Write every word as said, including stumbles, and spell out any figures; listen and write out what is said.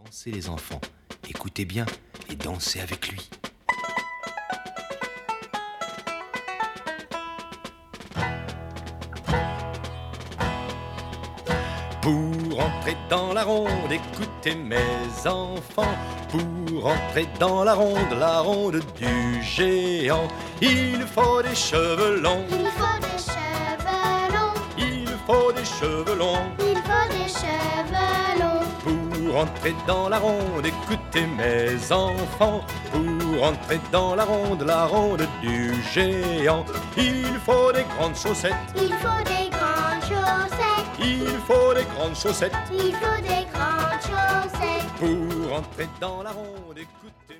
Dansez les enfants, écoutez bien et dansez avec lui. Pour entrer dans la ronde, écoutez mes enfants. Pour entrer dans la ronde, la ronde du géant, il faut des cheveux longs. Il faut des cheveux longs. Il faut des cheveux longs. Il faut des cheveux longs. Pour entrer dans la ronde, écoutez mes enfants. Pour entrer dans la ronde, la ronde du géant, il faut des grandes chaussettes. Il faut des grandes chaussettes. Il faut des grandes chaussettes. Il faut des grandes chaussettes. Pour entrer dans la ronde, écoutez